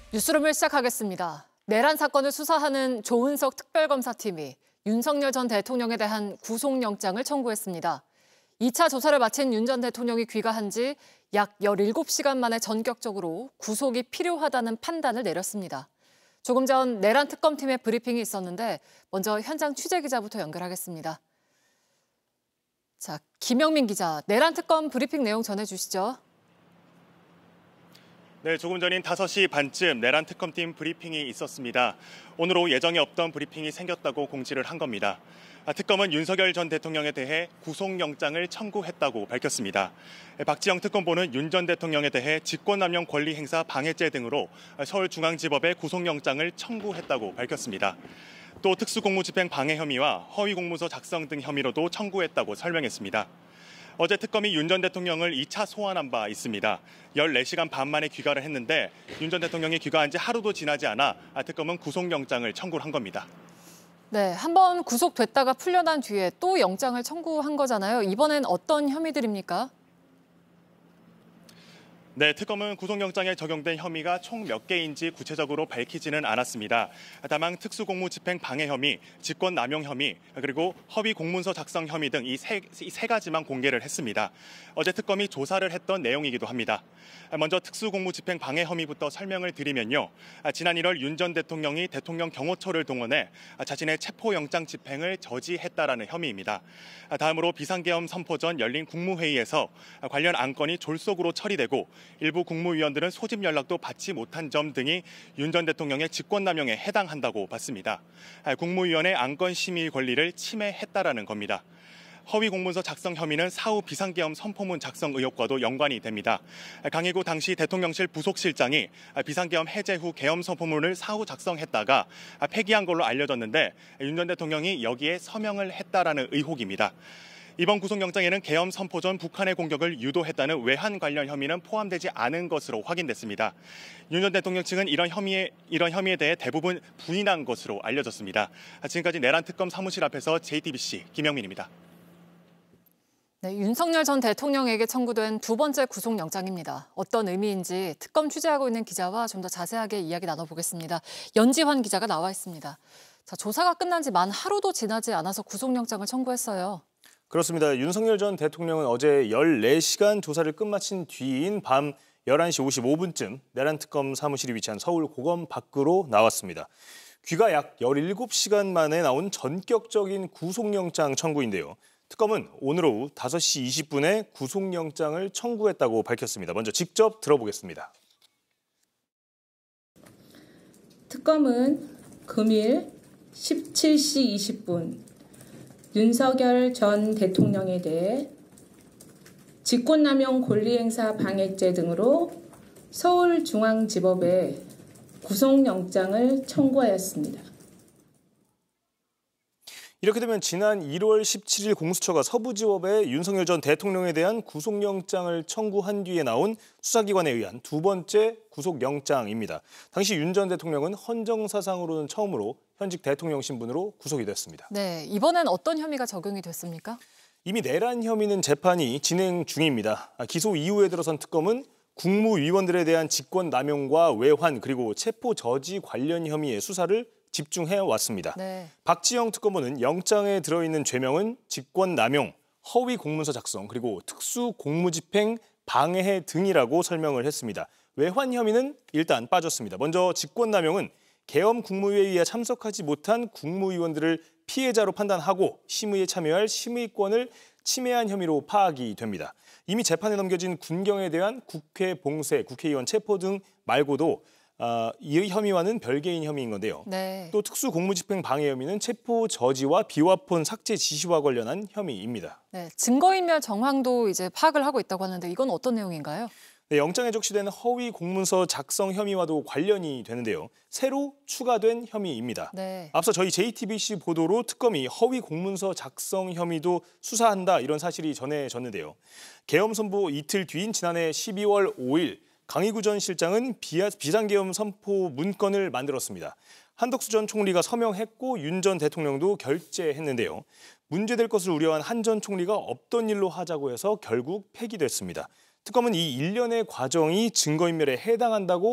뉴스룸을 시작하겠습니다. 내란 사건을 수사하는 조은석 특별검사팀이 윤석열 전 대통령에 대한 구속영장을 청구했습니다. 2차 조사를 마친 윤 전 대통령이 귀가한 지 약 17시간 만에 전격적으로 구속이 필요하다는 판단을 내렸습니다. 조금 전 내란 특검팀의 브리핑이 있었는데 먼저 현장 취재기자부터 연결하겠습니다. 자, 김영민 기자, 내란 특검 브리핑 내용 전해주시죠. 네, 조금 전인 5시 반쯤 내란 특검팀 브리핑이 있었습니다. 오늘 오후 예정에 없던 브리핑이 생겼다고 공지를 한 겁니다. 특검은 윤석열 전 대통령에 대해 구속영장을 청구했다고 밝혔습니다. 박지영 특검보는 윤 전 대통령에 대해 직권남용 권리행사 방해죄 등으로 서울중앙지법에 구속영장을 청구했다고 밝혔습니다. 또 특수공무집행 방해 혐의와 허위공문서 작성 등 혐의로도 청구했다고 설명했습니다. 어제 특검이 윤 전 대통령을 2차 소환한 바 있습니다. 14시간 반 만에 귀가를 했는데 윤 전 대통령이 귀가한 지 하루도 지나지 않아 특검은 구속영장을 청구를 한 겁니다. 네, 한번 구속됐다가 풀려난 뒤에 또 영장을 청구한 거잖아요. 이번엔 어떤 혐의들입니까? 네, 특검은 구속영장에 적용된 혐의가 총 몇 개인지 구체적으로 밝히지는 않았습니다. 다만 특수공무집행 방해 혐의, 직권남용 혐의, 그리고 허위 공문서 작성 혐의 등 이 세 가지만 공개를 했습니다. 어제 특검이 조사를 했던 내용이기도 합니다. 먼저 특수공무집행 방해 혐의부터 설명을 드리면요. 지난 1월 윤 전 대통령이 대통령 경호처를 동원해 자신의 체포영장 집행을 저지했다라는 혐의입니다. 다음으로 비상계엄 선포 전 열린 국무회의에서 관련 안건이 졸속으로 처리되고 일부 국무위원들은 소집 연락도 받지 못한 점 등이 윤 전 대통령의 직권남용에 해당한다고 봤습니다. 국무위원의 안건 심의 권리를 침해했다라는 겁니다. 허위 공문서 작성 혐의는 사후 비상계엄 선포문 작성 의혹과도 연관이 됩니다. 강희구 당시 대통령실 부속실장이 비상계엄 해제 후 계엄 선포문을 사후 작성했다가 폐기한 걸로 알려졌는데 윤 전 대통령이 여기에 서명을 했다라는 의혹입니다. 이번 구속영장에는 계엄 선포 전 북한의 공격을 유도했다는 외환 관련 혐의는 포함되지 않은 것으로 확인됐습니다. 윤 전 대통령 측은 이런 혐의에 대해 대부분 부인한 것으로 알려졌습니다. 지금까지 내란 특검 사무실 앞에서 JTBC 김영민입니다. 네, 윤석열 전 대통령에게 청구된 두 번째 구속영장입니다. 어떤 의미인지 특검 취재하고 있는 기자와 좀 더 자세하게 이야기 나눠보겠습니다. 연지환 기자가 나와 있습니다. 자, 조사가 끝난 지 만 하루도 지나지 않아서 구속영장을 청구했어요. 그렇습니다. 윤석열 전 대통령은 어제 14시간 조사를 끝마친 뒤인 밤 11시 55분쯤 내란 특검 사무실이 위치한 서울 고검 밖으로 나왔습니다. 귀가 약 17시간 만에 나온 전격적인 구속영장 청구인데요. 특검은 오늘 오후 5시 20분에 구속영장을 청구했다고 밝혔습니다. 먼저 직접 들어보겠습니다. 특검은 금일 17시 20분 윤석열 전 대통령에 대해 직권남용 권리행사 방해죄 등으로 서울중앙지법에 구속영장을 청구하였습니다. 이렇게 되면 지난 1월 17일 공수처가 서부지법에 윤석열 전 대통령에 대한 구속영장을 청구한 뒤에 나온 수사기관에 의한 두 번째 구속영장입니다. 당시 윤 전 대통령은 헌정사상으로는 처음으로 현직 대통령 신분으로 구속이 됐습니다. 네, 이번엔 어떤 혐의가 적용이 됐습니까? 이미 내란 혐의는 재판이 진행 중입니다. 기소 이후에 들어선 특검은 국무위원들에 대한 직권남용과 외환 그리고 체포 저지 관련 혐의의 수사를 집중해 왔습니다. 네. 박지영 특검보는 영장에 들어있는 죄명은 직권남용, 허위 공문서 작성, 그리고 특수공무집행 방해 등이라고 설명을 했습니다. 외환 혐의는 일단 빠졌습니다. 먼저 직권남용은 계엄 국무회의에 참석하지 못한 국무위원들을 피해자로 판단하고 심의에 참여할 심의권을 침해한 혐의로 파악이 됩니다. 이미 재판에 넘겨진 군경에 대한 국회 봉쇄, 국회의원 체포 등 말고도 이 혐의와는 별개인 혐의인 건데요. 네. 또 특수공무집행 방해 혐의는 체포 저지와 비화폰 삭제 지시와 관련한 혐의입니다. 네, 증거인멸 정황도 이제 파악을 하고 있다고 하는데 이건 어떤 내용인가요? 네, 영장에 적시된 허위 공문서 작성 혐의와도 관련이 되는데요. 새로 추가된 혐의입니다. 네. 앞서 저희 JTBC 보도로 특검이 허위 공문서 작성 혐의도 수사한다 이런 사실이 전해졌는데요. 계엄 선포 이틀 뒤인 지난해 12월 5일 강희구 전 실장은 비상계엄 선포 문건을 만들었습니다. 한덕수 전 총리가 서명했고 윤 전 대통령도 결재했는데요. 문제될 것을 우려한 한 전 총리가 없던 일로 하자고 해서 결국 폐기됐습니다. 특검은 이 일련의 과정이 증거인멸에 해당한다고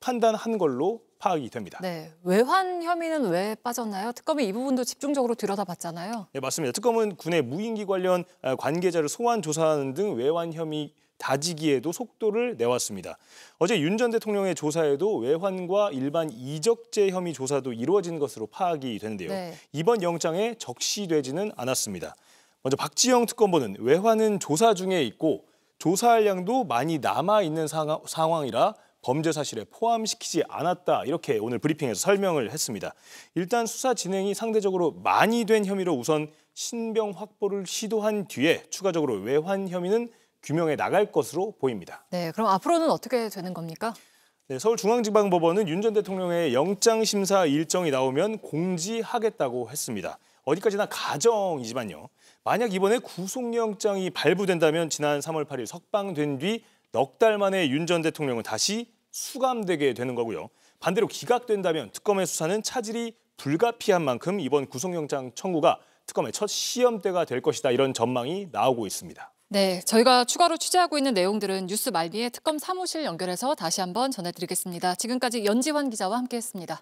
판단한 걸로 파악이 됩니다. 네, 외환 혐의는 왜 빠졌나요? 특검이 이 부분도 집중적으로 들여다봤잖아요. 네, 맞습니다. 특검은 군의 무인기 관련 관계자를 소환 조사하는 등 외환 혐의 다지기에도 속도를 내왔습니다. 어제 윤 전 대통령의 조사에도 외환과 일반 이적재 혐의 조사도 이루어진 것으로 파악이 되는데요. 네. 이번 영장에 적시되지는 않았습니다. 먼저 박지영 특검보는 외환은 조사 중에 있고 조사할 양도 많이 남아있는 상황이라 범죄 사실에 포함시키지 않았다. 이렇게 오늘 브리핑에서 설명을 했습니다. 일단 수사 진행이 상대적으로 많이 된 혐의로 우선 신병 확보를 시도한 뒤에 추가적으로 외환 혐의는 규명해 나갈 것으로 보입니다. 네, 그럼 앞으로는 어떻게 되는 겁니까? 네, 서울중앙지방법원은 윤 전 대통령의 영장심사 일정이 나오면 공지하겠다고 했습니다. 어디까지나 가정이지만요. 만약 이번에 구속영장이 발부된다면 지난 3월 8일 석방된 뒤 넉 달 만에 윤 전 대통령은 다시 수감되게 되는 거고요. 반대로 기각된다면 특검의 수사는 차질이 불가피한 만큼 이번 구속영장 청구가 특검의 첫 시험대가 될 것이다. 이런 전망이 나오고 있습니다. 네, 저희가 추가로 취재하고 있는 내용들은 뉴스 말미에 특검 사무실 연결해서 다시 한번 전해드리겠습니다. 지금까지 연지환 기자와 함께했습니다.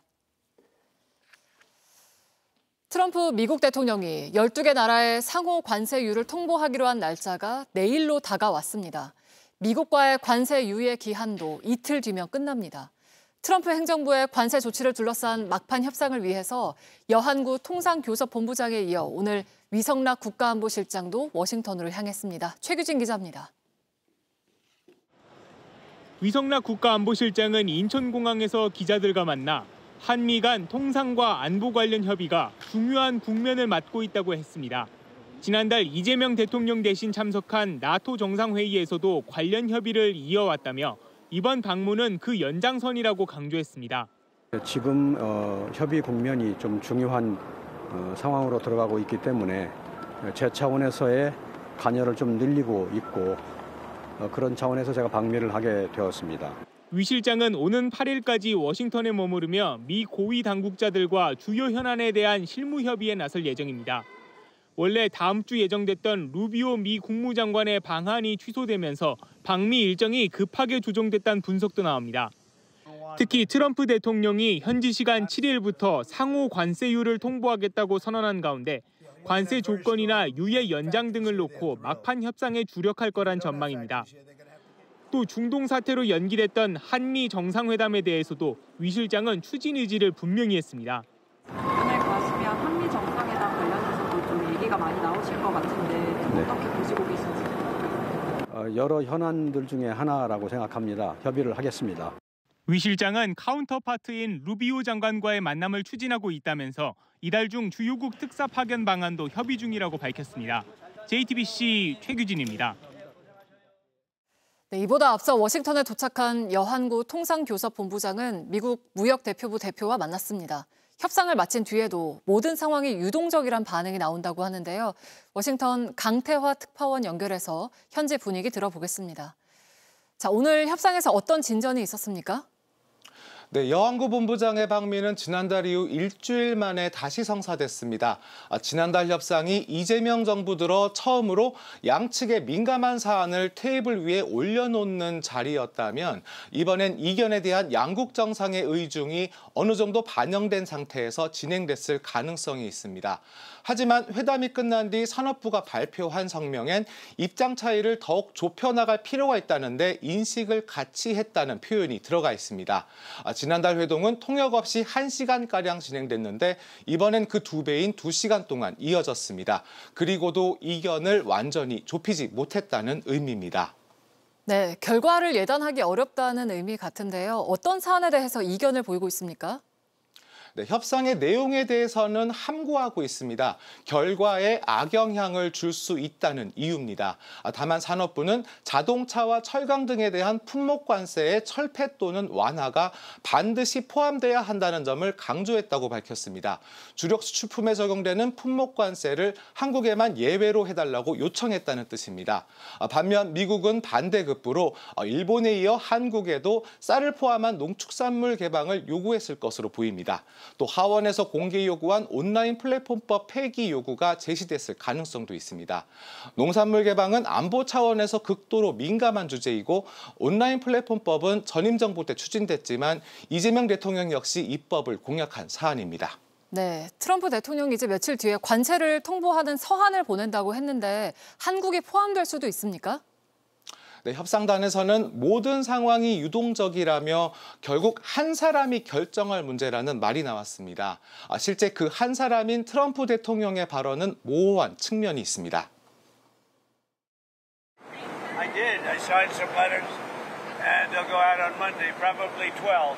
트럼프 미국 대통령이 12개 나라의 상호 관세율을 통보하기로 한 날짜가 내일로 다가왔습니다. 미국과의 관세 유예 기한도 이틀 뒤면 끝납니다. 트럼프 행정부의 관세 조치를 둘러싼 막판 협상을 위해서 여한구 통상교섭본부장에 이어 오늘 위성락 국가안보실장도 워싱턴으로 향했습니다. 최규진 기자입니다. 위성락 국가안보실장은 인천공항에서 기자들과 만나 한미 간 통상과 안보 관련 협의가 중요한 국면을 맞고 있다고 했습니다. 지난달 이재명 대통령 대신 참석한 나토 정상회의에서도 관련 협의를 이어왔다며 이번 방문은 그 연장선이라고 강조했습니다. 지금 협의 국면이 좀 중요한 상황으로 들어가고 있기 때문에 제 차원에서의 관여를 좀 늘리고 있고 그런 차원에서 제가 방미를 하게 되었습니다. 위 실장은 오는 8일까지 워싱턴에 머무르며 미 고위 당국자들과 주요 현안에 대한 실무 협의에 나설 예정입니다. 원래 다음 주 예정됐던 루비오 미 국무장관의 방한이 취소되면서 방미 일정이 급하게 조정됐다는 분석도 나옵니다. 특히 트럼프 대통령이 현지 시간 7일부터 상호 관세율을 통보하겠다고 선언한 가운데 관세 조건이나 유예 연장 등을 놓고 막판 협상에 주력할 거란 전망입니다. 또 중동 사태로 연기됐던 한미 정상회담에 대해서도 위 실장은 추진 의지를 분명히 했습니다. 오늘 가시면 한미 정상회담 관련해서도 좀 얘기가 많이 나오실 것 같은데 어떻게 보시고 계신지? 여러 현안들 중에 하나라고 생각합니다. 협의를 하겠습니다. 위 실장은 카운터파트인 루비오 장관과의 만남을 추진하고 있다면서 이달 중 주요국 특사 파견 방안도 협의 중이라고 밝혔습니다. JTBC 최규진입니다. 네, 이보다 앞서 워싱턴에 도착한 여한구 통상교섭본부장은 미국 무역대표부 대표와 만났습니다. 협상을 마친 뒤에도 모든 상황이 유동적이란 반응이 나온다고 하는데요. 워싱턴 강태화 특파원 연결해서 현지 분위기 들어보겠습니다. 자, 오늘 협상에서 어떤 진전이 있었습니까? 네, 여한구 본부장의 방미는 지난달 이후 일주일 만에 다시 성사됐습니다. 지난달 협상이 이재명 정부 들어 처음으로 양측의 민감한 사안을 테이블 위에 올려놓는 자리였다면 이번엔 이견에 대한 양국 정상의 의중이 어느 정도 반영된 상태에서 진행됐을 가능성이 있습니다. 하지만 회담이 끝난 뒤 산업부가 발표한 성명엔 입장 차이를 더욱 좁혀나갈 필요가 있다는데 인식을 같이 했다는 표현이 들어가 있습니다. 지난달 회동은 통역 없이 1시간가량 진행됐는데 이번엔 그 2배인 2시간 동안 이어졌습니다. 그리고도 이견을 완전히 좁히지 못했다는 의미입니다. 네, 결과를 예단하기 어렵다는 의미 같은데요. 어떤 사안에 대해서 이견을 보이고 있습니까? 네, 협상의 내용에 대해서는 함구하고 있습니다. 결과에 악영향을 줄 수 있다는 이유입니다. 다만 산업부는 자동차와 철강 등에 대한 품목 관세의 철폐 또는 완화가 반드시 포함돼야 한다는 점을 강조했다고 밝혔습니다. 주력 수출품에 적용되는 품목 관세를 한국에만 예외로 해달라고 요청했다는 뜻입니다. 반면 미국은 반대급부로 일본에 이어 한국에도 쌀을 포함한 농축산물 개방을 요구했을 것으로 보입니다. 또 하원에서 공개 요구한 온라인 플랫폼법 폐기 요구가 제시됐을 가능성도 있습니다. 농산물 개방은 안보 차원에서 극도로 민감한 주제이고 온라인 플랫폼법은 전임 정부 때 추진됐지만 이재명 대통령 역시 입법을 공약한 사안입니다. 네, 트럼프 대통령이 이제 며칠 뒤에 관세를 통보하는 서한을 보낸다고 했는데 한국이 포함될 수도 있습니까? 네, 협상단에서는 모든 상황이 유동적이라며 결국 한 사람이 결정할 문제라는 말이 나왔습니다. 실제 그 한 사람인 트럼프 대통령의 발언은 모호한 측면이 있습니다. I did. I signed some letters and they'll go out on Monday, probably 12.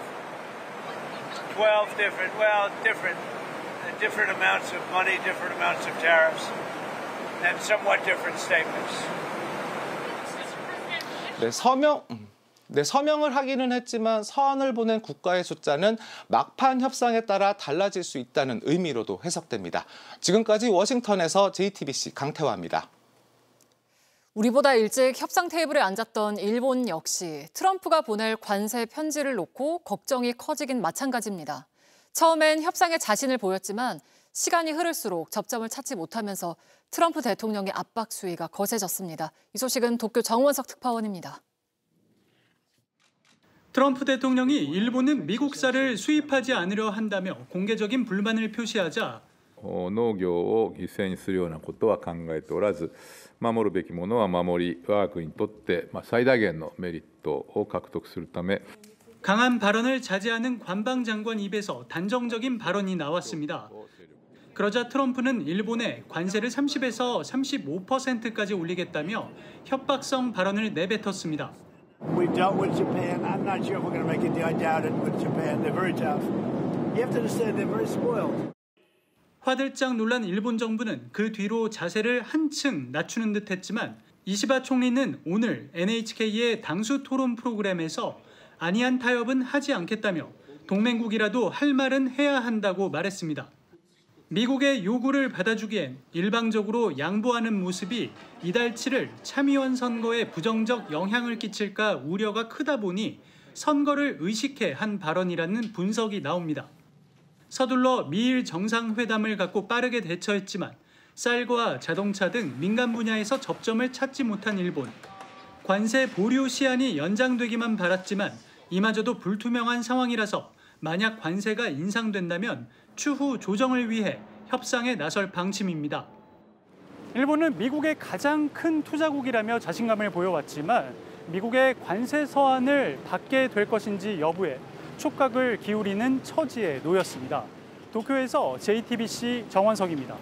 12 different amounts of money, different amounts of tariffs, and somewhat different statements. 서명을 하기는 했지만 서한을 보낸 국가의 숫자는 막판 협상에 따라 달라질 수 있다는 의미로도 해석됩니다. 지금까지 워싱턴에서 JTBC 강태화입니다. 우리보다 일찍 협상 테이블에 앉았던 일본 역시 트럼프가 보낼 관세 편지를 놓고 걱정이 커지긴 마찬가지입니다. 처음엔 협상에 자신을 보였지만 시간이 흐를수록 접점을 찾지 못하면서 트럼프 대통령의 압박 수위가 거세졌습니다. 이 소식은 도쿄 정원석 특파원입니다. 트럼프 대통령이 일본은 미국산을 수입하지 않으려 한다며 공개적인 불만을 표시하자 農業を犠牲にするようなことは考えておらず、守るべきものは守り、我が国にとって最大限のメリットを獲得するため 강한 발언을 자제하는 관방장관 입에서 단정적인 발언이 나왔습니다. 그러자 트럼프는 일본에 관세를 30에서 35%까지 올리겠다며 협박성 발언을 내뱉었습니다. We dealt with Japan. I'm not sure if we're going to make a deal. I doubt it with Japan. They're very tough. You have to understand they're very spoiled. 화들짝 놀란 일본 정부는 그 뒤로 자세를 한층 낮추는 듯했지만 이시바 총리는 오늘 NHK의 당수 토론 프로그램에서 아니한 타협은 하지 않겠다며 동맹국이라도 할 말은 해야 한다고 말했습니다. 미국의 요구를 받아주기엔 일방적으로 양보하는 모습이 이달 7일 참의원 선거에 부정적 영향을 끼칠까 우려가 크다 보니 선거를 의식해 한 발언이라는 분석이 나옵니다. 서둘러 미일 정상회담을 갖고 빠르게 대처했지만 쌀과 자동차 등 민간 분야에서 접점을 찾지 못한 일본. 관세 보류 시한이 연장되기만 바랐지만 이마저도 불투명한 상황이라서 만약 관세가 인상된다면 추후 조정을 위해 협상에 나설 방침입니다. 일본은 미국의 가장 큰 투자국이라며 자신감을 보여왔지만 미국의 관세 서한을 받게 될 것인지 여부에 촉각을 기울이는 처지에 놓였습니다. 도쿄에서 JTBC 정원석입니다.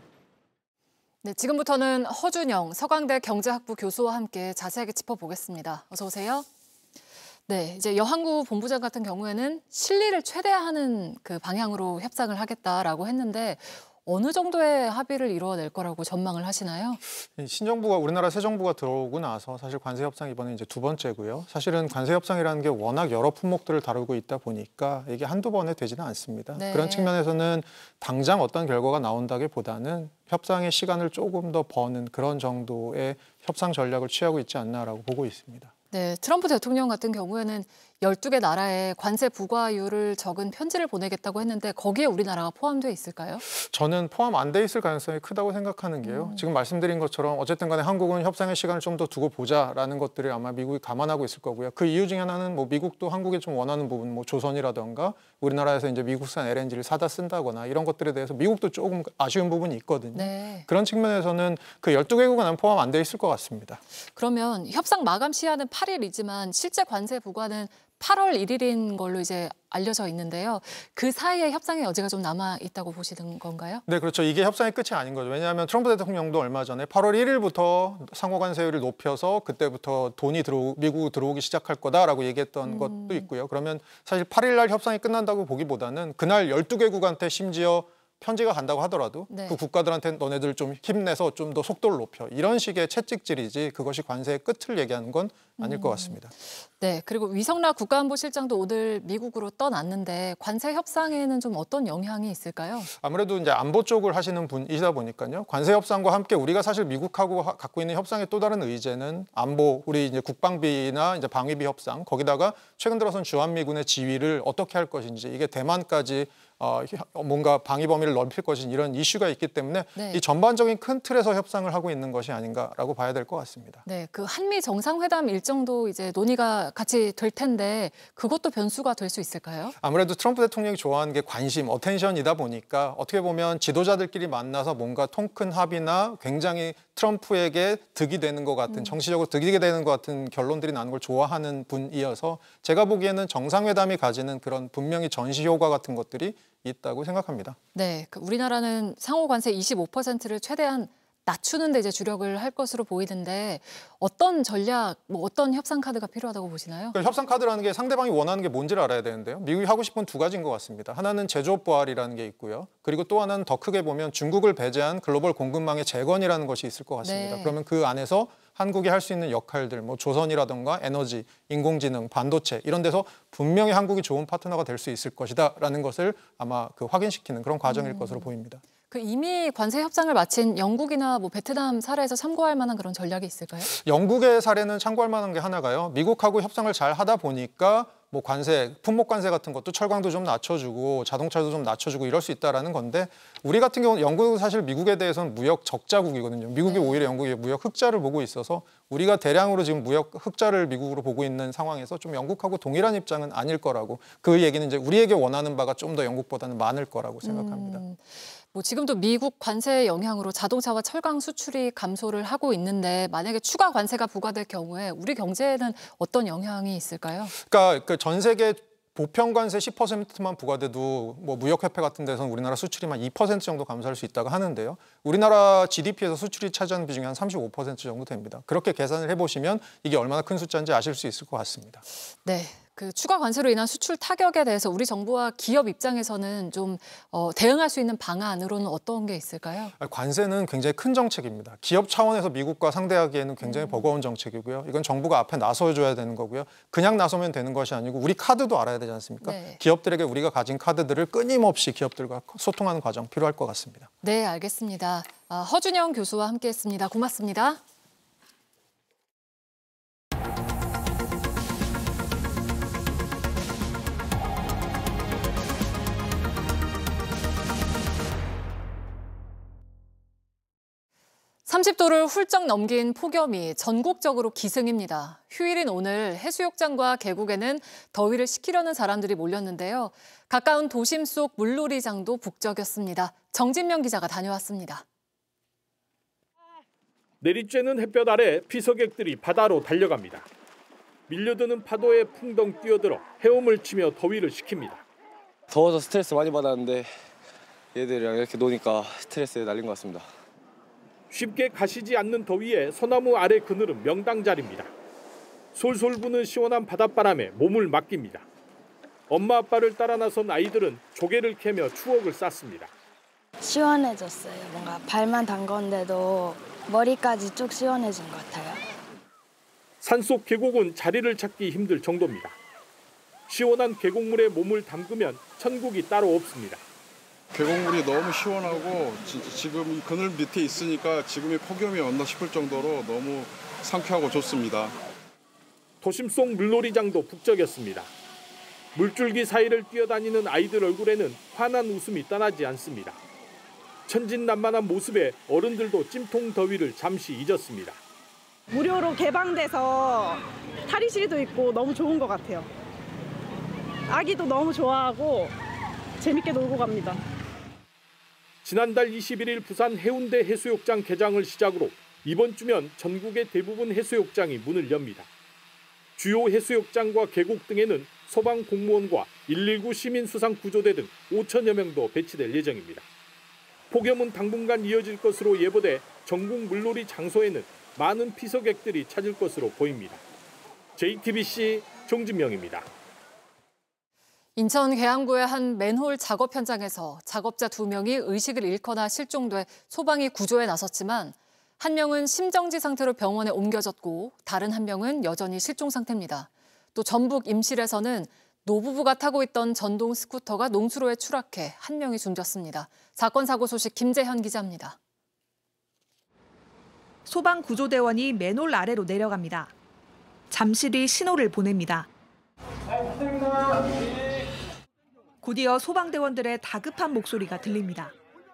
네, 지금부터는 허준영 서강대 경제학부 교수와 함께 자세하게 짚어보겠습니다. 어서 오세요. 네, 이제 여한구 본부장 같은 경우에는 실리를 최대화하는 그 방향으로 협상을 하겠다라고 했는데 어느 정도의 합의를 이루어낼 거라고 전망을 하시나요? 신정부가 우리나라 새 정부가 들어오고 나서 사실 관세 협상 이번에 이제 두 번째고요. 사실은 관세 협상이라는 게 워낙 여러 품목들을 다루고 있다 보니까 이게 한두 번에 되지는 않습니다. 네. 그런 측면에서는 당장 어떤 결과가 나온다기보다는 협상의 시간을 조금 더 버는 그런 정도의 협상 전략을 취하고 있지 않나라고 보고 있습니다. 네, 트럼프 대통령 같은 경우에는 12개 나라에 관세 부과율을 적은 편지를 보내겠다고 했는데 거기에 우리나라가 포함되어 있을까요? 저는 포함 안 돼 있을 가능성이 크다고 생각하는 게요. 지금 말씀드린 것처럼 어쨌든 간에 한국은 협상의 시간을 좀 더 두고 보자라는 것들을 아마 미국이 감안하고 있을 거고요. 그 이유 중에 하나는 뭐 미국도 한국에 좀 원하는 부분, 뭐 조선이라던가 우리나라에서 이제 미국산 LNG를 사다 쓴다거나 이런 것들에 대해서 미국도 조금 아쉬운 부분이 있거든요. 네. 그런 측면에서는 그 12개국은 포함 안 돼 있을 것 같습니다. 그러면 협상 마감 시한은 8일이지만 실제 관세 부과는 8월 1일인 걸로 이제 알려져 있는데요. 그 사이에 협상의 여지가 좀 남아 있다고 보시는 건가요? 네, 그렇죠. 이게 협상의 끝이 아닌 거죠. 왜냐하면 트럼프 대통령도 얼마 전에 8월 1일부터 상호관세율을 높여서 그때부터 돈이 미국 들어오기 시작할 거다라고 얘기했던 것도 있고요. 그러면 사실 8일 날 협상이 끝난다고 보기보다는 그날 12개국한테 심지어 편지가 간다고 하더라도 네. 그 국가들한테 너네들 좀 힘내서 좀 더 속도를 높여. 이런 식의 채찍질이지 그것이 관세의 끝을 얘기하는 건 아닐 것 같습니다. 네, 그리고 위성락 국가안보실장도 오늘 미국으로 떠났는데 관세 협상에는 좀 어떤 영향이 있을까요? 아무래도 이제 안보 쪽을 하시는 분이다 보니까요. 관세 협상과 함께 우리가 사실 미국하고 갖고 있는 협상의 또 다른 의제는 안보, 우리 이제 국방비나 이제 방위비 협상, 거기다가 최근 들어선 주한미군의 지위를 어떻게 할 것인지 이게 대만까지 뭔가 방위 범위를 넓힐 것인 이런 이슈가 있기 때문에 네. 이 전반적인 큰 틀에서 협상을 하고 있는 것이 아닌가라고 봐야 될 것 같습니다. 네, 그 한미 정상회담 일정도 이제 논의가 같이 될 텐데 그것도 변수가 될 수 있을까요? 아무래도 트럼프 대통령이 좋아하는 게 관심, 어텐션이다 보니까 어떻게 보면 지도자들끼리 만나서 뭔가 통큰 합의나 굉장히 트럼프에게 득이 되는 것 같은 정치적으로 득이 되는 것 같은 결론들이 나는 걸 좋아하는 분이어서 제가 보기에는 정상회담이 가지는 그런 분명히 전시 효과 같은 것들이 있다고 생각합니다. 네, 그 우리나라는 상호 관세 25%를 최대한 낮추는 데 이제 주력을 할 것으로 보이는데 어떤 전략, 어떤 협상 카드가 필요하다고 보시나요? 그러니까 협상 카드라는 게 상대방이 원하는 게 뭔지를 알아야 되는데요. 미국이 하고 싶은 두 가지인 것 같습니다. 하나는 제조업 보완이라는 게 있고요. 그리고 또 하나는 더 크게 보면 중국을 배제한 글로벌 공급망의 재건이라는 것이 있을 것 같습니다. 네. 그러면 그 안에서 한국이 할 수 있는 역할들, 조선이라든가 에너지, 인공지능, 반도체 이런 데서 분명히 한국이 좋은 파트너가 될 수 있을 것이다라는 것을 아마 확인시키는 그런 과정일 것으로 보입니다. 그 이미 관세 협상을 마친 영국이나 베트남 사례에서 참고할 만한 그런 전략이 있을까요? 영국의 사례는 참고할 만한 게 하나가요. 미국하고 협상을 잘 하다 보니까 관세, 품목 관세 같은 것도 철강도 좀 낮춰주고 자동차도 좀 낮춰주고 이럴 수 있다라는 건데 우리 같은 경우는 영국은 사실 미국에 대해서는 무역 적자국이거든요. 미국이 오히려 영국의 무역 흑자를 보고 있어서 우리가 대량으로 지금 무역 흑자를 미국으로 보고 있는 상황에서 좀 영국하고 동일한 입장은 아닐 거라고 그 얘기는 이제 우리에게 원하는 바가 좀 더 영국보다는 많을 거라고 생각합니다. 지금도 미국 관세의 영향으로 자동차와 철강 수출이 감소를 하고 있는데 만약에 추가 관세가 부과될 경우에 우리 경제에는 어떤 영향이 있을까요? 그러니까 전 세계 보편 관세 10%만 부과돼도 무역협회 같은 데서는 우리나라 수출이 한 2% 정도 감소할 수 있다고 하는데요. 우리나라 GDP에서 수출이 차지하는 비중이 한 35% 정도 됩니다. 그렇게 계산을 해보시면 이게 얼마나 큰 숫자인지 아실 수 있을 것 같습니다. 네. 그 추가 관세로 인한 수출 타격에 대해서 우리 정부와 기업 입장에서는 좀 대응할 수 있는 방안으로는 어떤 게 있을까요? 관세는 굉장히 큰 정책입니다. 기업 차원에서 미국과 상대하기에는 굉장히 버거운 정책이고요. 이건 정부가 앞에 나서줘야 되는 거고요. 그냥 나서면 되는 것이 아니고 우리 카드도 알아야 되지 않습니까? 네. 기업들에게 우리가 가진 카드들을 끊임없이 기업들과 소통하는 과정 필요할 것 같습니다. 네, 알겠습니다. 허준영 교수와 함께했습니다. 고맙습니다. (30도를) 훌쩍 넘긴 폭염이 전국적으로 기승입니다. 휴일인 오늘 해수욕장과 계곡에는 더위를 식히려는 사람들이 몰렸는데요. 가까운 도심 속 물놀이장도 북적였습니다. 정진명 기자가 다녀왔습니다. 내리쬐는 햇볕 아래 피서객들이 바다로 달려갑니다. 밀려드는 파도에 풍덩 뛰어들어 헤엄을 치며 더위를 식힙니다. 더워서 스트레스 많이 받았는데 얘들이랑 이렇게 노니까 스트레스 날린 것 같습니다. 쉽게 가시지 않는 더위에 소나무 아래 그늘은 명당 자리입니다. 솔솔 부는 시원한 바닷바람에 몸을 맡깁니다. 엄마 아빠를 따라 나선 아이들은 조개를 캐며 추억을 쌓습니다. 시원해졌어요. 뭔가 발만 담궜는데도 머리까지 쭉 시원해진 것 같아요. 산속 계곡은 자리를 찾기 힘들 정도입니다. 시원한 계곡물에 몸을 담그면 천국이 따로 없습니다. 계곡물이 너무 시원하고 지금 이 그늘 밑에 있으니까 지금이 폭염이 왔나 싶을 정도로 너무 상쾌하고 좋습니다. 도심 속 물놀이장도 북적였습니다. 물줄기 사이를 뛰어다니는 아이들 얼굴에는 환한 웃음이 떠나지 않습니다. 천진난만한 모습에 어른들도 찜통 더위를 잠시 잊었습니다. 무료로 개방돼서 탈의실도 있고 너무 좋은 것 같아요. 아기도 너무 좋아하고 재밌게 놀고 갑니다. 지난달 21일 부산 해운대 해수욕장 개장을 시작으로 이번 주면 전국의 대부분 해수욕장이 문을 엽니다. 주요 해수욕장과 계곡 등에는 소방 공무원과 119 시민수상구조대 등 5천여 명도 배치될 예정입니다. 폭염은 당분간 이어질 것으로 예보돼 전국 물놀이 장소에는 많은 피서객들이 찾을 것으로 보입니다. JTBC 정진명입니다. 인천 계양구의 한 맨홀 작업 현장에서 작업자 2명이 의식을 잃거나 실종돼 소방이 구조에 나섰지만 한 명은 심정지 상태로 병원에 옮겨졌고 다른 한 명은 여전히 실종 상태입니다. 또 전북 임실에서는 노부부가 타고 있던 전동 스쿠터가 농수로에 추락해 한 명이 숨졌습니다. 사건 사고 소식 김재현 기자입니다. 소방구조대원이 맨홀 아래로 내려갑니다. 잠시 뒤 신호를 보냅니다. 곧이어 소방대원들의 다급한 목소리가 들립니다.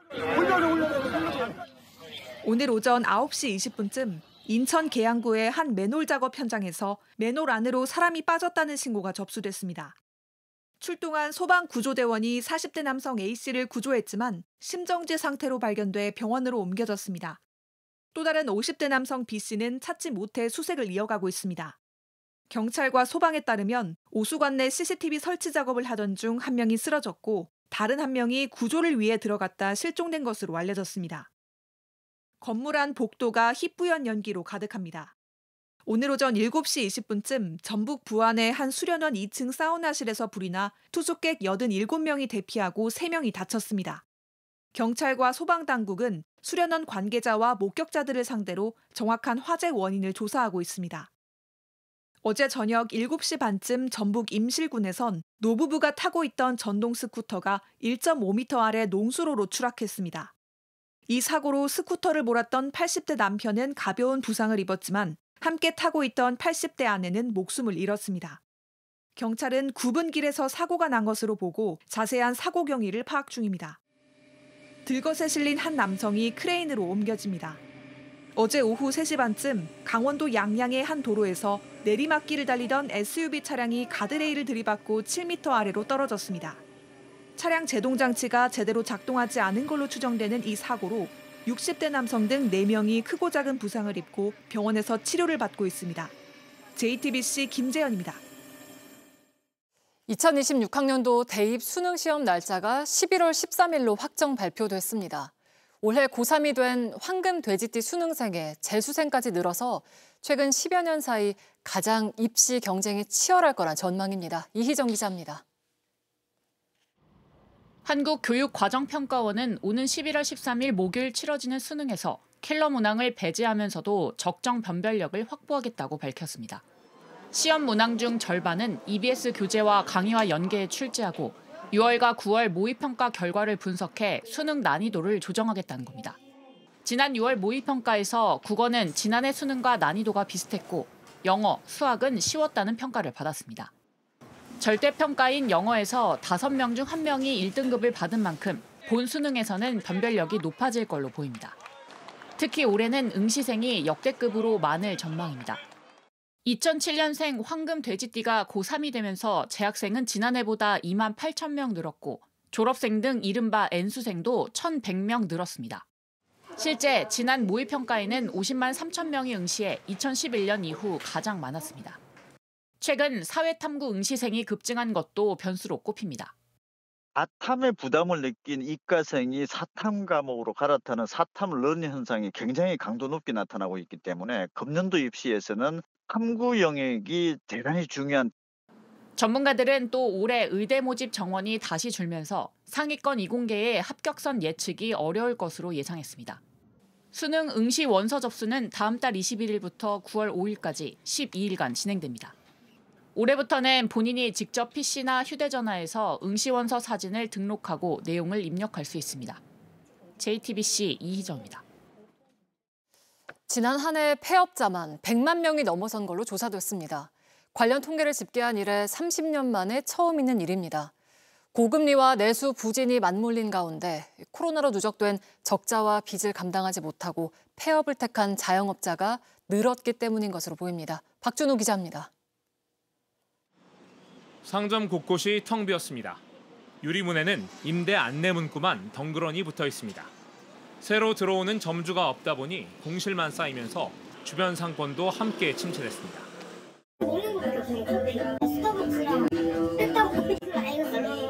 오늘 오전 9시 20분쯤 인천 계양구의 한 맨홀 작업 현장에서 맨홀 안으로 사람이 빠졌다는 신고가 접수됐습니다. 출동한 소방구조대원이 40대 남성 A씨를 구조했지만 심정지 상태로 발견돼 병원으로 옮겨졌습니다. 또 다른 50대 남성 B씨는 찾지 못해 수색을 이어가고 있습니다. 경찰과 소방에 따르면 오수관 내 CCTV 설치 작업을 하던 중 한 명이 쓰러졌고 다른 한 명이 구조를 위해 들어갔다 실종된 것으로 알려졌습니다. 건물 안 복도가 희뿌연 연기로 가득합니다. 오늘 오전 7시 20분쯤 전북 부안의 한 수련원 2층 사우나실에서 불이 나 투숙객 87명이 대피하고 3명이 다쳤습니다. 경찰과 소방당국은 수련원 관계자와 목격자들을 상대로 정확한 화재 원인을 조사하고 있습니다. 어제 저녁 7시 반쯤 전북 임실군에선 노부부가 타고 있던 전동 스쿠터가 1.5m 아래 농수로로 추락했습니다. 이 사고로 스쿠터를 몰았던 80대 남편은 가벼운 부상을 입었지만 함께 타고 있던 80대 아내는 목숨을 잃었습니다. 경찰은 구분길에서 사고가 난 것으로 보고 자세한 사고 경위를 파악 중입니다. 들것에 실린 한 남성이 크레인으로 옮겨집니다. 어제 오후 3시 반쯤 강원도 양양의 한 도로에서 내리막길을 달리던 SUV 차량이 가드레일을 들이받고 7m 아래로 떨어졌습니다. 차량 제동장치가 제대로 작동하지 않은 걸로 추정되는 이 사고로 60대 남성 등 4명이 크고 작은 부상을 입고 병원에서 치료를 받고 있습니다. JTBC 김재현입니다. 2026학년도 대입 수능 시험 날짜가 11월 13일로 확정 발표됐습니다. 올해 고3이 된 황금 돼지띠 수능생에 재수생까지 늘어서 최근 10여 년 사이 가장 입시 경쟁이 치열할 거란 전망입니다. 이희정 기자입니다. 한국교육과정평가원은 오는 11월 13일 목요일 치러지는 수능에서 킬러 문항을 배제하면서도 적정 변별력을 확보하겠다고 밝혔습니다. 시험 문항 중 절반은 EBS 교재와 강의와 연계해 출제하고 6월과 9월 모의평가 결과를 분석해 수능 난이도를 조정하겠다는 겁니다. 지난 6월 모의평가에서 국어는 지난해 수능과 난이도가 비슷했고 영어, 수학은 쉬웠다는 평가를 받았습니다. 절대평가인 영어에서 5명 중 1명이 1등급을 받은 만큼 본 수능에서는 변별력이 높아질 걸로 보입니다. 특히 올해는 응시생이 역대급으로 많을 전망입니다. 2007년생 황금 돼지띠가 고3이 되면서 재학생은 지난해보다 2만 8천 명 늘었고 졸업생 등 이른바 N수생도 1,100명 늘었습니다. 실제 지난 모의평가에는 50만 3천 명이 응시해 2011년 이후 가장 많았습니다. 최근 사회탐구 응시생이 급증한 것도 변수로 꼽힙니다. 사탐의 부담을 느낀 이과생이 사탐 과목으로 갈아타는 사탐 러닝 현상이 굉장히 강도 높게 나타나고 있기 때문에 금년도 입시에서는 탐구 영역이 대단히 중요한. 전문가들은 또 올해 의대 모집 정원이 다시 줄면서 상위권 이공계의 합격선 예측이 어려울 것으로 예상했습니다. 수능 응시 원서 접수는 다음 달 21일부터 9월 5일까지 12일간 진행됩니다. 올해부터는 본인이 직접 PC나 휴대전화에서 응시원서 사진을 등록하고 내용을 입력할 수 있습니다. JTBC 이희정입니다. 지난 한 해 폐업자만 100만 명이 넘어선 걸로 조사됐습니다. 관련 통계를 집계한 이래 30년 만에 처음 있는 일입니다. 고금리와 내수 부진이 맞물린 가운데 코로나로 누적된 적자와 빚을 감당하지 못하고 폐업을 택한 자영업자가 늘었기 때문인 것으로 보입니다. 박준우 기자입니다. 상점 곳곳이 텅 비었습니다. 유리문에는 임대 안내 문구만 덩그러니 붙어 있습니다. 새로 들어오는 점주가 없다 보니 공실만 쌓이면서 주변 상권도 함께 침체됐습니다. 먹는 거밖에 없으니까 스타벅스랑 일단 커피숍을 아예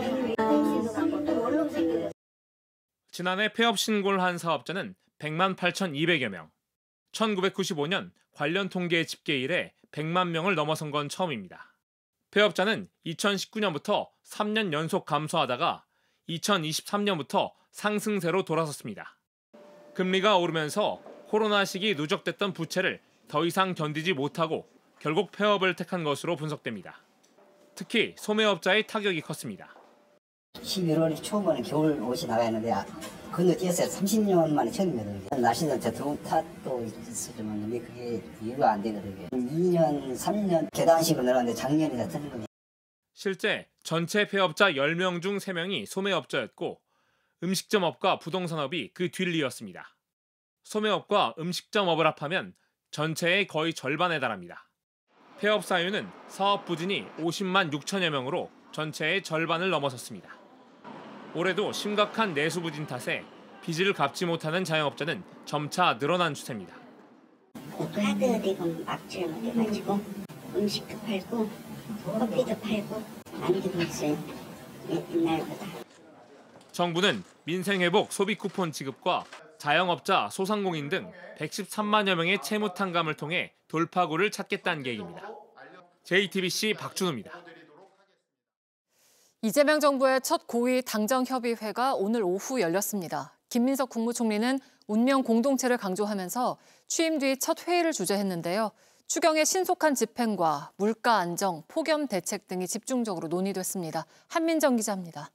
지난해 폐업 신고를 한 사업자는 100만 8,200여 명. 1995년 관련 통계 집계 이래 100만 명을 넘어선 건 처음입니다. 폐업자는 2019년부터 3년 연속 감소하다가 2023년부터 상승세로 돌아섰습니다. 금리가 오르면서 코로나 시기 누적됐던 부채를 더 이상 견디지 못하고 결국 폐업을 택한 것으로 분석됩니다. 특히 소매업자의 타격이 컸습니다. 11월 초반에 겨울 옷이 나가는데 건너뛰었어요. 30년 만에 처음이거든요. 날씨는 더운 탓도 있었지만 그게 이유가 안 되거든요. 2년, 3년 계단식으로 늘었는데 작년이 다 틀린 겁니다. 실제 전체 폐업자 10명 중 3명이 소매업자였고 음식점업과 부동산업이 그 뒤를 이었습니다. 소매업과 음식점업을 합하면 전체의 거의 절반에 달합니다. 폐업 사유는 사업 부진이 50만 6천여 명으로 전체의 절반을 넘어섰습니다. 올해도 심각한 내수 부진 탓에 빚을 갚지 못하는 자영업자는 점차 늘어난 추세입니다. 카드 대금 막주에 돼가지고 음식도 팔고 커피도 팔고 많이 되고 있어요. 옛날보다. 정부는 민생회복 소비 쿠폰 지급과 자영업자, 소상공인 등 113만여 명의 채무 탕감을 통해 돌파구를 찾겠다는 계획입니다. JTBC 박준호입니다. 이재명 정부의 첫 고위 당정협의회가 오늘 오후 열렸습니다. 김민석 국무총리는 운명 공동체를 강조하면서 취임 뒤 첫 회의를 주재했는데요. 추경의 신속한 집행과 물가 안정, 폭염 대책 등이 집중적으로 논의됐습니다. 한민정 기자입니다.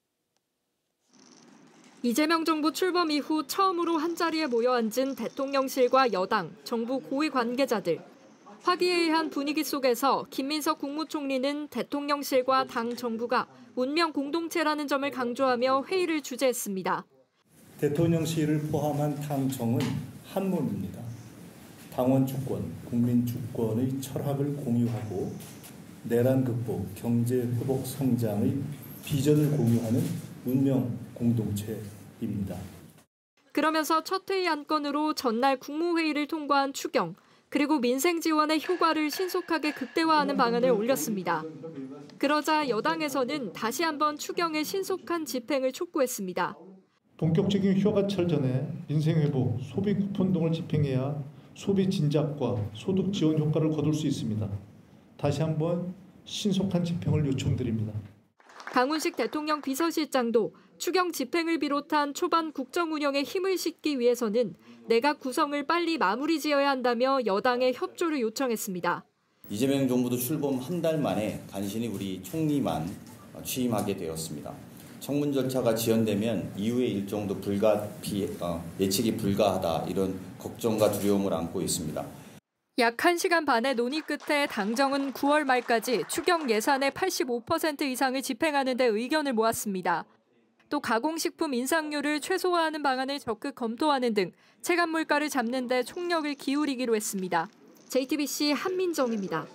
이재명 정부 출범 이후 처음으로 한자리에 모여 앉은 대통령실과 여당, 정부 고위 관계자들. 화기애애한 분위기 속에서 김민석 국무총리는 대통령실과 당 정부가 운명 공동체라는 점을 강조하며 회의를 주재했습니다. 대통령실을 포함한 당정은 한 몸입니다. 당원 주권, 국민 주권의 철학을 공유하고 내란 극복, 경제 회복 성장의 비전을 공유하는 운명 공동체입니다. 그러면서 첫 회의 안건으로 전날 국무회의를 통과한 추경, 그리고 민생 지원의 효과를 신속하게 극대화하는 방안을 올렸습니다. 그러자 여당에서는 다시 한번 추경의 신속한 집행을 촉구했습니다. 본격적인 휴가철 전에 민생 회복, 소비 쿠폰 등을 집행해야 소비 진작과 소득 지원 효과를 거둘 수 있습니다. 다시 한번 신속한 집행을 요청드립니다. 강훈식 대통령 비서실장도 추경 집행을 비롯한 초반 국정 운영에 힘을 싣기 위해서는 내각 구성을 빨리 마무리 지어야 한다며 여당의 협조를 요청했습니다. 이재명 정부도 출범 한 달 만에 간신히 우리 총리만 취임하게 되었습니다. 청문 절차가 지연되면 이후의 일정도 예측이 불가하다 이런 걱정과 두려움을 안고 있습니다. 약 1시간 반의 논의 끝에 당정은 9월 말까지 추경 예산의 85% 이상을 집행하는 데 의견을 모았습니다. 또 가공식품 인상률을 최소화하는 방안을 적극 검토하는 등 체감 물가를 잡는 데 총력을 기울이기로 했습니다. JTBC 한민정입니다.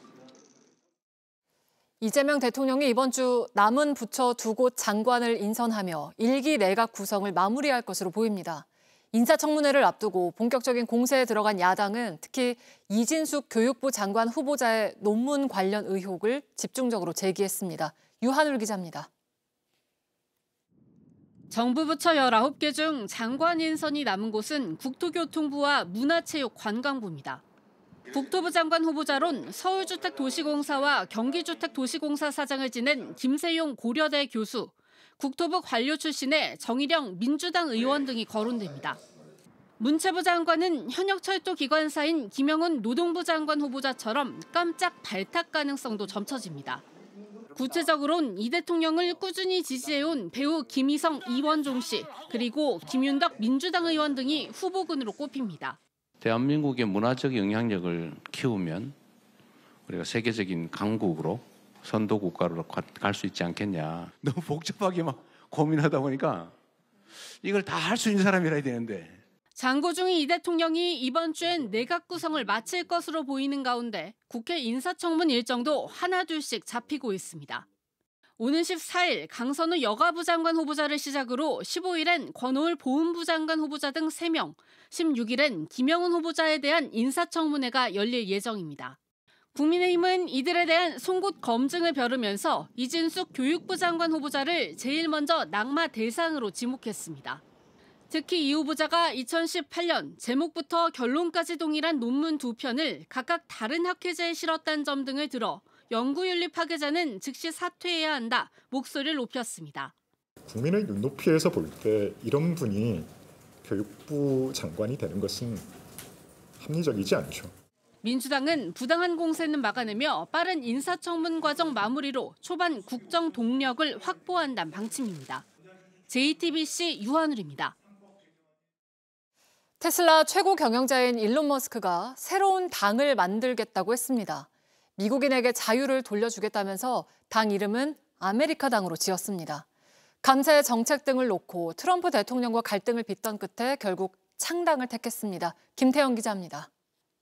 이재명 대통령이 이번 주 남은 부처 2곳 장관을 인선하며 1기 내각 구성을 마무리할 것으로 보입니다. 인사청문회를 앞두고 본격적인 공세에 들어간 야당은 특히 이진숙 교육부 장관 후보자의 논문 관련 의혹을 집중적으로 제기했습니다. 유한울 기자입니다. 정부 부처 19개 중 장관 인선이 남은 곳은 국토교통부와 문화체육관광부입니다. 국토부 장관 후보자론 서울주택도시공사와 경기주택도시공사 사장을 지낸 김세용 고려대 교수, 국토부 관료 출신의 정일영 민주당 의원 등이 거론됩니다. 문체부 장관은 현역철도기관사인 김영훈 노동부 장관 후보자처럼 깜짝 발탁 가능성도 점쳐집니다. 구체적으론 이 대통령을 꾸준히 지지해온 배우 김희성 이원종 씨, 그리고 김윤덕 민주당 의원 등이 후보군으로 꼽힙니다. 대한민국의 문화적 영향력을 키우면 우리가 세계적인 강국으로 선도 국가로 갈 수 있지 않겠냐. 너무 복잡하게 막 고민하다 보니까 이걸 다 할 수 있는 사람이라 되는데. 장고 중인 이 대통령이 이번 주엔 내각 구성을 마칠 것으로 보이는 가운데 국회 인사청문 일정도 하나둘씩 잡히고 있습니다. 오는 14일 강선우 여가부 장관 후보자를 시작으로 15일엔 권오을 보훈부 장관 후보자 등 3명, 16일엔 김영훈 후보자에 대한 인사청문회가 열릴 예정입니다. 국민의힘은 이들에 대한 송곳 검증을 벼르면서 이진숙 교육부 장관 후보자를 제일 먼저 낙마 대상으로 지목했습니다. 특히 이 후보자가 2018년 제목부터 결론까지 동일한 논문 2편을 각각 다른 학회자에 실었다는 점 등을 들어 연구윤리 파괴자는 즉시 사퇴해야 한다 목소리를 높였습니다. 국민의 눈높이에서 볼 때 이런 분이 교육부 장관이 되는 것은 합리적이지 않죠. 민주당은 부당한 공세는 막아내며 빠른 인사청문 과정 마무리로 초반 국정 동력을 확보한다는 방침입니다. JTBC 유한울입니다. 테슬라 최고 경영자인 일론 머스크가 새로운 당을 만들겠다고 했습니다. 미국인에게 자유를 돌려주겠다면서 당 이름은 아메리카당으로 지었습니다. 감세 정책 등을 놓고 트럼프 대통령과 갈등을 빚던 끝에 결국 창당을 택했습니다. 김태영 기자입니다.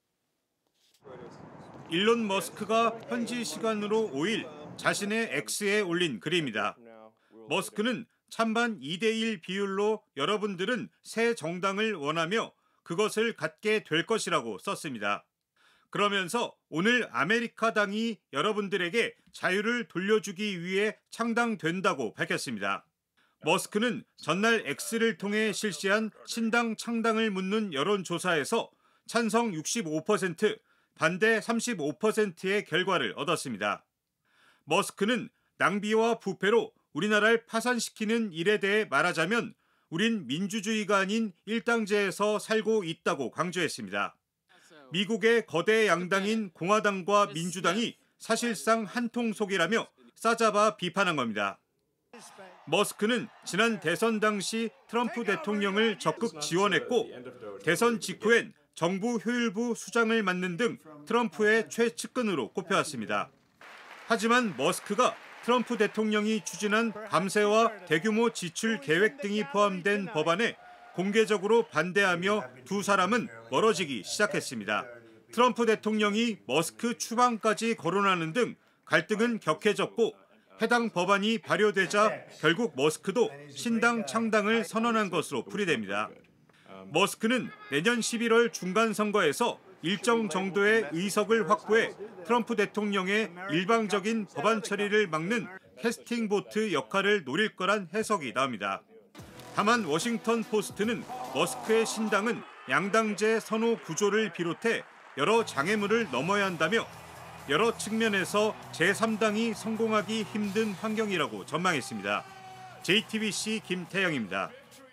일론 머스크가 현지 시간으로 5일 자신의 X에 올린 글입니다. 머스크는 찬반 2대1 비율로 여러분들은 새 정당을 원하며 그것을 갖게 될 것이라고 썼습니다. 그러면서 오늘 아메리카당이 여러분들에게 자유를 돌려주기 위해 창당된다고 밝혔습니다. 머스크는 전날 X를 통해 실시한 신당 창당을 묻는 여론조사에서 찬성 65%, 반대 35%의 결과를 얻었습니다. 머스크는 낭비와 부패로 우리나라를 파산시키는 일에 대해 말하자면 우린 민주주의가 아닌 일당제에서 살고 있다고 강조했습니다. 미국의 거대 양당인 공화당과 민주당이 사실상 한통속이라며 싸잡아 비판한 겁니다. 머스크는 지난 대선 당시 트럼프 대통령을 적극 지원했고 대선 직후엔 정부 효율부 수장을 맡는 등 트럼프의 최측근으로 꼽혀왔습니다. 하지만 머스크가 트럼프 대통령이 추진한 감세와 대규모 지출 계획 등이 포함된 법안에 공개적으로 반대하며 두 사람은 멀어지기 시작했습니다. 트럼프 대통령이 머스크 추방까지 거론하는 등 갈등은 격해졌고 해당 법안이 발효되자 결국 머스크도 신당 창당을 선언한 것으로 풀이됩니다. 머스크는 내년 11월 중간선거에서 일정 정도의 의석을 확보해 트럼프 대통령의 일방적인 법안 처리를 막는 캐스팅 보트 역할을 노릴 거란 해석이 나옵니다. 다만 워싱턴 포스트는 머스크의 신당은 양당제 선호 구조를 비롯해 여러 장애물을 넘어야 한다며 여러 측면에서 제3당이 성공하기 힘든 환경이라고 전망했습니다. JTBC 김태영입니다.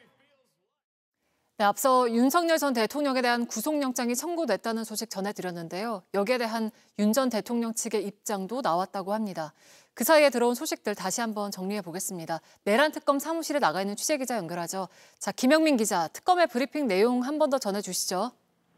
네, 앞서 윤석열 전 대통령에 대한 구속영장이 청구됐다는 소식 전해드렸는데요. 여기에 대한 윤 전 대통령 측의 입장도 나왔다고 합니다. 그 사이에 들어온 소식들 다시 한번 정리해 보겠습니다. 내란 특검 사무실에 나가 있는 취재기자 연결하죠. 자, 김영민 기자, 특검의 브리핑 내용 한 번 더 전해주시죠.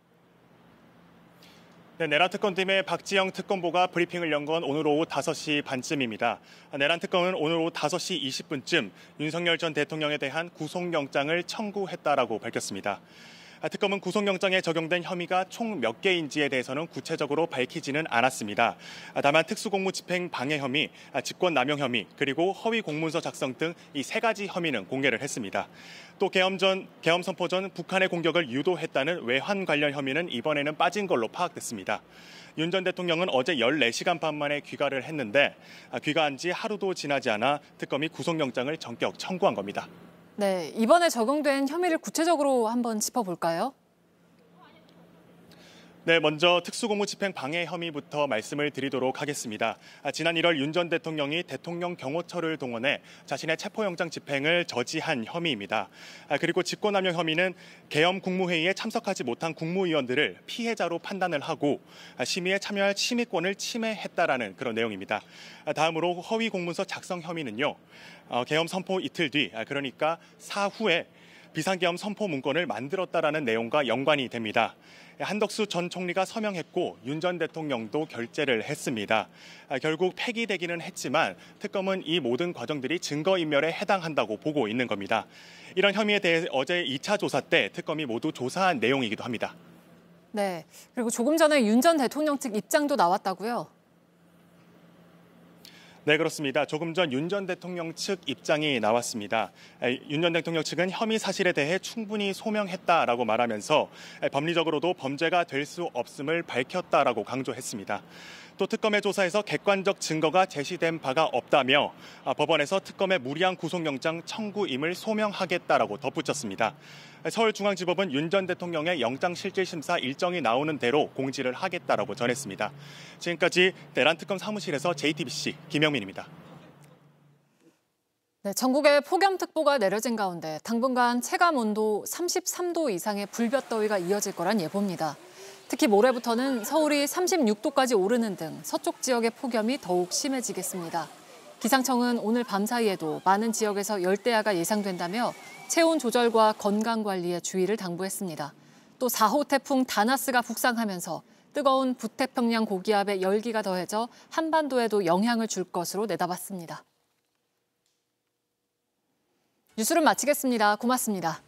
네, 내란 특검팀의 박지영 특검보가 브리핑을 연 건 오늘 오후 5시 반쯤입니다. 내란 특검은 오늘 오후 5시 20분쯤 윤석열 전 대통령에 대한 구속영장을 청구했다라고 밝혔습니다. 특검은 구속영장에 적용된 혐의가 총 몇 개인지에 대해서는 구체적으로 밝히지는 않았습니다. 다만 특수공무집행 방해 혐의, 직권남용 혐의, 그리고 허위 공문서 작성 등 이 세 가지 혐의는 공개를 했습니다. 또 계엄 선포 전 북한의 공격을 유도했다는 외환 관련 혐의는 이번에는 빠진 걸로 파악됐습니다. 윤 전 대통령은 어제 14시간 반 만에 귀가를 했는데 귀가한 지 하루도 지나지 않아 특검이 구속영장을 전격 청구한 겁니다. 네, 이번에 적용된 혐의를 구체적으로 한번 짚어볼까요? 네, 먼저 특수공무집행 방해 혐의부터 말씀을 드리도록 하겠습니다. 지난 1월 윤 전 대통령이 대통령 경호처를 동원해 자신의 체포영장 집행을 저지한 혐의입니다. 그리고 직권남용 혐의는 계엄 국무회의에 참석하지 못한 국무위원들을 피해자로 판단을 하고 심의에 참여할 심의권을 침해했다라는 그런 내용입니다. 다음으로 허위 공문서 작성 혐의는요. 계엄 선포 이틀 뒤, 그러니까 사후에 비상계엄 선포 문건을 만들었다라는 내용과 연관이 됩니다. 한덕수 전 총리가 서명했고 윤 전 대통령도 결재를 했습니다. 결국 폐기되기는 했지만 특검은 이 모든 과정들이 증거인멸에 해당한다고 보고 있는 겁니다. 이런 혐의에 대해 어제 2차 조사 때 특검이 모두 조사한 내용이기도 합니다. 네, 그리고 조금 전에 윤 전 대통령 측 입장도 나왔다고요? 네, 그렇습니다. 조금 전 윤 전 대통령 측 입장이 나왔습니다. 윤 전 대통령 측은 혐의 사실에 대해 충분히 소명했다라고 말하면서 법리적으로도 범죄가 될 수 없음을 밝혔다라고 강조했습니다. 또 특검의 조사에서 객관적 증거가 제시된 바가 없다며 법원에서 특검의 무리한 구속영장 청구임을 소명하겠다라고 덧붙였습니다. 서울중앙지법은 윤 전 대통령의 영장실질심사 일정이 나오는 대로 공지를 하겠다라고 전했습니다. 지금까지 내란 특검 사무실에서 JTBC 김영민입니다. 네, 전국에 폭염특보가 내려진 가운데 당분간 체감온도 33도 이상의 불볕더위가 이어질 거란 예보입니다. 특히 모레부터는 서울이 36도까지 오르는 등 서쪽 지역의 폭염이 더욱 심해지겠습니다. 기상청은 오늘 밤 사이에도 많은 지역에서 열대야가 예상된다며 체온 조절과 건강 관리에 주의를 당부했습니다. 또 4호 태풍 다나스가 북상하면서 뜨거운 북태평양 고기압의 열기가 더해져 한반도에도 영향을 줄 것으로 내다봤습니다. 뉴스를 마치겠습니다. 고맙습니다.